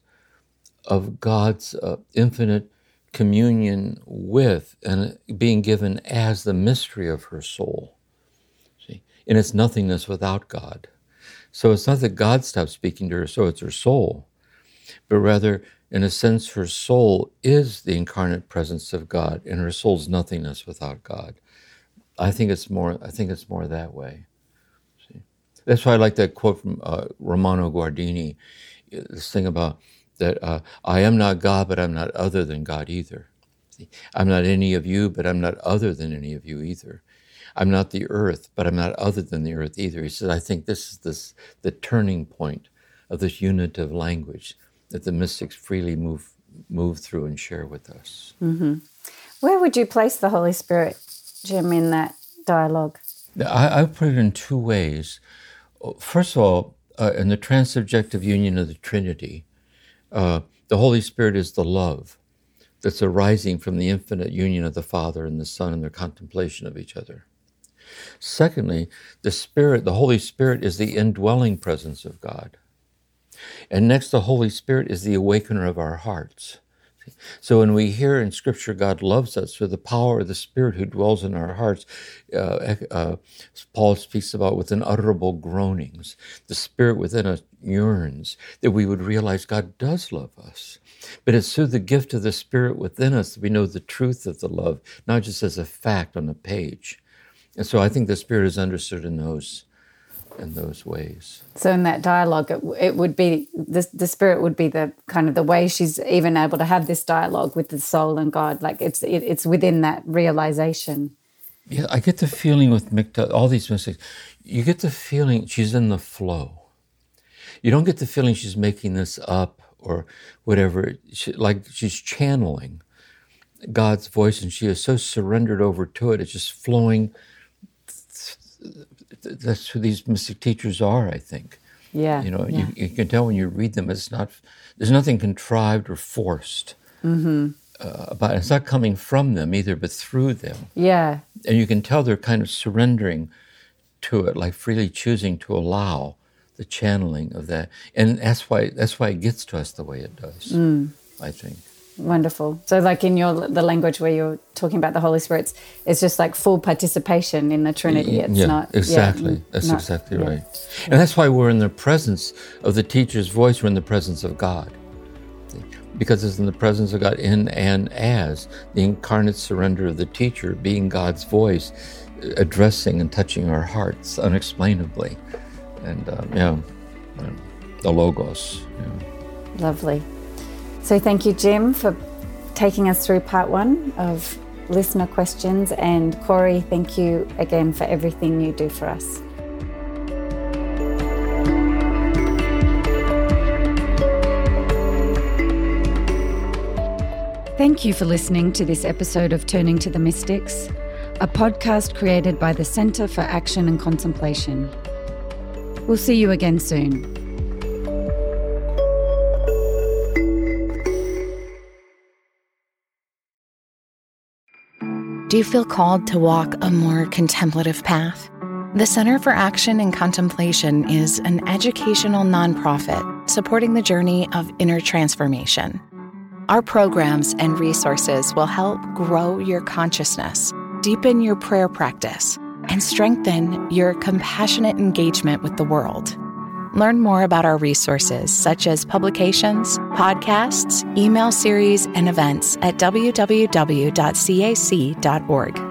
of God's uh, infinite communion with and being given as the mystery of her soul. See, in its nothingness without God. So it's not that God stopped speaking to her, so it's her soul, but rather, in a sense, her soul is the incarnate presence of God, and her soul's nothingness without God. I think it's more. I think it's more that way. See? That's why I like that quote from uh, Romano Guardini. This thing about that uh, I am not God, but I'm not other than God either. See? I'm not any of you, but I'm not other than any of you either. I'm not the earth, but I'm not other than the earth either. He says, I think this is this, the turning point of this unitive language that the mystics freely move move through and share with us. Mm-hmm. Where would you place the Holy Spirit, Jim, in that dialogue? I, I put it in two ways. First of all, uh, in the transsubjective union of the Trinity, uh, the Holy Spirit is the love that's arising from the infinite union of the Father and the Son and their contemplation of each other. Secondly, the Spirit, the Holy Spirit is the indwelling presence of God. And next, the Holy Spirit is the awakener of our hearts. So when we hear in Scripture God loves us through the power of the Spirit who dwells in our hearts, uh, uh, Paul speaks about with unutterable groanings. The Spirit within us yearns that we would realize God does love us. But it's through the gift of the Spirit within us that we know the truth of the love, not just as a fact on a page. And so I think the Spirit is understood in those in those ways. So in that dialogue, it, it would be, the, the Spirit would be the kind of the way she's even able to have this dialogue with the soul and God. Like it's it, it's within that realization. Yeah, I get the feeling with Mechtild, all these mystics, you get the feeling she's in the flow. You don't get the feeling she's making this up or whatever, she, like she's channeling God's voice and she is so surrendered over to it, it's just flowing. That's who these mystic teachers are, I think. Yeah. You know, yeah. You, you can tell when you read them, it's not, there's nothing contrived or forced. Mm-hmm. Uh, about it's not coming from them either, but through them. Yeah. And you can tell they're kind of surrendering to it, like freely choosing to allow the channeling of that. And that's why that's why it gets to us the way it does, mm. I think. Wonderful. So like in your the language where you're talking about the Holy Spirit, it's just like full participation in the Trinity. It's yeah, not exactly. Yeah, that's not, exactly yeah. right. And that's why we're in the presence of the teacher's voice. We're in the presence of God. Because it's in the presence of God, in and as the incarnate surrender of the teacher being God's voice, addressing and touching our hearts unexplainably. And um, yeah, yeah, the Logos. Yeah. Lovely. So thank you, Jim, for taking us through part one of listener questions. And Corey, thank you again for everything you do for us. Thank you for listening to this episode of Turning to the Mystics, a podcast created by the Center for Action and Contemplation. We'll see you again soon. Do you feel called to walk a more contemplative path? The Center for Action and Contemplation is an educational nonprofit supporting the journey of inner transformation. Our programs and resources will help grow your consciousness, deepen your prayer practice, and strengthen your compassionate engagement with the world. Learn more about our resources, such as publications, podcasts, email series, and events at w w w dot c a c dot org.